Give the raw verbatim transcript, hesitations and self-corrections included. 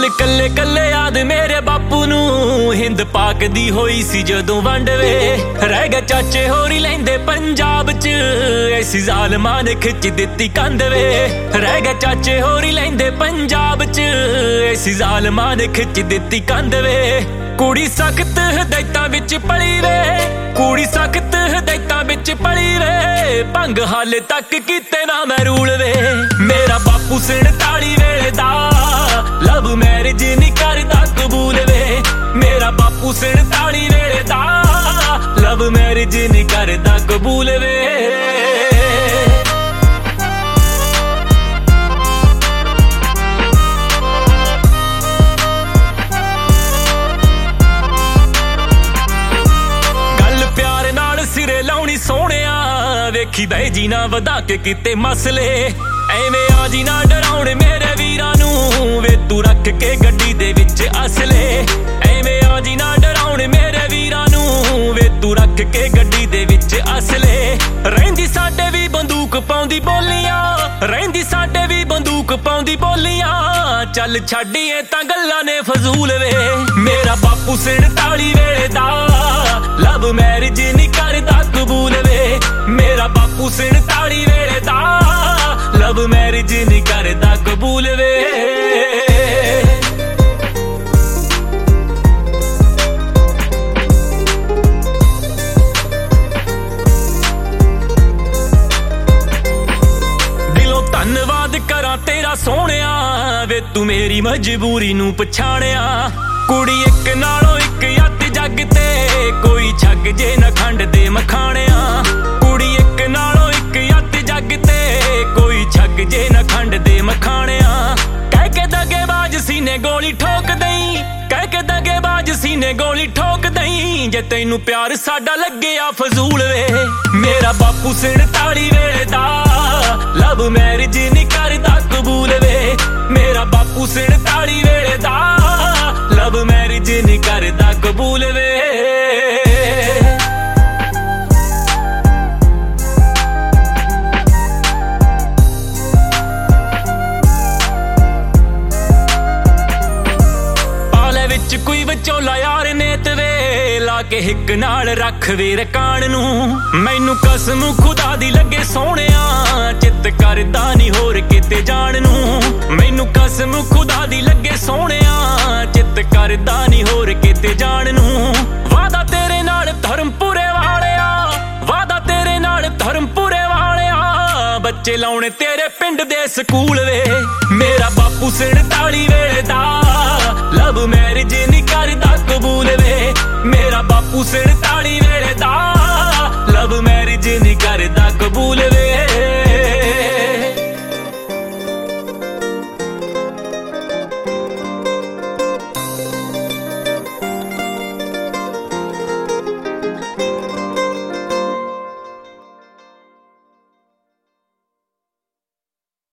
ਗੱਲ ਕੱਲੇ ਕੱਲੇ ਯਾਦ ਮੇਰੇ ਬਾਪੂ ਨੂੰ ਹਿੰਦ ਪਾਕ ਦੀ ਹੋਈ ਸੀ ਜਦੋਂ ਵੰਡ ਵੇ ਰਹਿ ਗਏ ਚਾਚੇ ਹੋਰੀ ਲੈਂਦੇ ਪੰਜਾਬ ਚ ਐਸੀ ਜ਼ਾਲਮਾਂ ਨੇ ਖਿੱਚ ਦਿੱਤੀ ਕੰਧ ਵੇ ਰਹਿ ਗਏ ਚਾਚੇ ਹੋਰੀ ਲੈਂਦੇ ਪੰਜਾਬ ਚ ਐਸੀ ਜ਼ਾਲਮਾਂ ਨੇ ਖਿੱਚ ਦਿੱਤੀ ਕੰਧ ਵੇ ਕੁੜੀ ਸਖਤ ਹਦਾਇਤਾਂ ਵਿੱਚ ਪਲੀ ਵੇ ਕੁੜੀ ਸਖਤ ਹਦਾਇਤਾਂ ਵਿੱਚ ਪਲੀ ਵੇ ਭੰਗ ਹਾਲੇ ਤੱਕ ਕੀਤੇ ਨਾ ਮੈਂ ਰੂਲ ਵੇ ਮੇਰਾ ਬਾਪੂ ਸੰਤਾਲੀ ਵੇਲੇ ਦਾ ਲਵ ਮੈਰਿਜ ਨਹੀਂ ਕਰਦਾ ਕਬੂਲ ਵੇ ਮੇਰਾ ਬਾਪੂ ਸੰਤਾਲੀ ਵੇਲੇ ਦਾ ਲਵ ਮੈਰਿਜ ਨਹੀਂ ਕਰਦਾ ਕਬੂਲ ਵੇ ਸੋਹਣਿਆ ਵੇਖੀ ਬਹਿ ਜੀ ਨਾ ਵਧਾ ਕੇ ਕਿਤੇ ਮਸਲੇ ਐਵੇਂ ਆ ਜੀ ਨਾ ਡਰਾਉਣ ਮੇਰੇ ਵੀਰਾਂ ਨੂੰ ਵੇ ਤੂੰ ਰੱਖ ਕੇ ਗੱਡੀ ਦੇ ਵਿੱਚ ਅਸਲੇ ਐਵੇਂ ਆ ਜੀ ਨਾ ਡਰਾਉਣ ਮੇਰੇ ਵੀਰਾਂ ਨੂੰ ਵੇ ਤੂੰ ਰੱਖ ਕੇ ਗੱਡੀ ਦੇ ਵਿੱਚ ਅਸਲੇ ਰਹਿੰਦੀ ਸਾਡੇ ਵੀ ਬੰਦੂਕ ਪਾਉਂਦੀ ਬੋਲੀਆਂ ਰਹਿੰਦੀ ਸਾਡੇ ਵੀ ਬੰਦੂਕ ਪਾਉਂਦੀ ਬੋਲੀਆਂ ਚੱਲ ਛੱਡੀਏ ਤਾਂ ਗੱਲਾਂ ਨੇ ਫਜ਼ੂਲ ਵੇ ਮੇਰਾ ਬਾਪੂ ਸੰਤਾਲੀ ਵੇਲੇ ਦਾ ਲਵ ਮੈਰਿਜ ਨਹੀਂ ਕਰਦਾ ਕਬੂਲ ਵੇ ਮੇਰਾ ਬਾਪੂ ਸੰਤਾਲੀ ਵੇਲੇ ਦਾ ਲਵ ਮੈਰਿਜ ਨਹੀਂ ਕਰਦਾ ਕਬੂਲ ਵੇ ਦਿਲੋਂ ਧੰਨਵਾਦ ਕਰਾਂ ਤੇਰਾ ਸੋਹਣਿਆ ਵੇ ਤੂੰ ਮੇਰੀ ਮਜਬੂਰੀ ਨੂੰ ਪਛਾਣਿਆ ਕੁੜੀ ਇੱਕ ਨਾਲੋਂ ਇੱਕ ਯੱਤ ਜੱਗ ਤੇ ਕੋਈ ਛੱਗ ਜੇ ਨਾ ਖੰਡ ਦੇ ਮਖਾਣਿਆ ਕੁੜੀ ਇੱਕ ਨਾਲੋਂ ਇੱਕ ਯੱਤ ਜੱਗ ਤੇ ਕੋਈ ਛੱਗ ਜੇ ਨਾ ਖੰਡ ਦੇ ਮਖਾਣਿਆ ਕਹਿ ਕੇ ਦਗੇਬਾਜ਼ ਸੀਨੇ ਗੋਲੀ ਠੋਕ ਦਈ ਕਹਿ ਕੇ ਦਗੇਬਾਜ਼ ਸੀਨੇ ਗੋਲੀ ਠੋਕ ਦਈ ਜੇ ਤੈਨੂੰ ਪਿਆਰ ਸਾਡਾ ਲੱਗਿਆ ਫਜ਼ੂਲ ਵੇ ਮੇਰਾ ਬਾਪੂ ਸੰਤਾਲੀ ਵੇਲੇ ਦਾ ਲਵ ਮੈਰਿਜ ਨਹੀਂ ਕਰਦਾ ਕਬੂਲ ਵੇ ਮੇਰਾ ਬਾਪੂ ਸੰਤਾਲੀ ਵੇਲੇ ਦਾ ਲਵ ਮੈਰਿਜ ਨਹੀਂ ਕਰਦਾ ਕਬੂਲ ਵੇ ਪਾਲੇ ਵਿੱਚ ਕੋਈ ਵਿਚੋਲਾ ਯਾਰ ਨੇਤ ਵੇ ਲਾ ਕੇ ਹਿੱਕ ਨਾਲ ਰੱਖ ਵੇ ਰਕਾਨ ਨੂੰ ਮੈਨੂੰ ਕਸਮ ਖੁਦਾ ਦੀ ਲੱਗੇ ਸੋਹਣਿਆ ਚਿੱਤ ਕਰਦਾ ਨਹੀਂ ਹੋਰ ਕਿਤੇ ਜਾਣ ਨੂੰ ਮੈਨੂੰ ਕਸਮ ਖੁਦਾ ਦੀ ਲੱਗੇ ਸੋਹਣਿਆ ਚਿੱਤ ਕਰਦਾ ਨਹੀਂ ਹੋਰ ਕਿਤੇ ਜਾਣ ਨੂੰ ਵਾਦਾ ਤੇਰੇ ਨਾਲ ਧਰਮਪੁਰੇ ਵਾਲਿਆ ਵਾਦਾ ਤੇਰੇ ਨਾਲ ਧਰਮਪੁਰੇ ਵਾਲਿਆ ਬੱਚੇ ਲਾਉਣੇ ਤੇਰੇ ਪਿੰਡ ਦੇ ਸਕੂਲ ਵੇ ਮੇਰਾ ਬਾਪੂ ਸੰਤਾਲੀ ਵੇਲੇ ਦਾ ਲਵ ਮੈਰਿਜ ਨਹੀਂ ਕਰਦਾ ਕਬੂਲ ਵੇ ਮੇਰਾ ਬਾਪੂ ਸੰਤਾਲੀ ਵੇਲੇ ਦਾ ਲਵ ਮੈਰਿਜ ਨਹੀਂ ਕਰਦਾ ਕਬੂਲ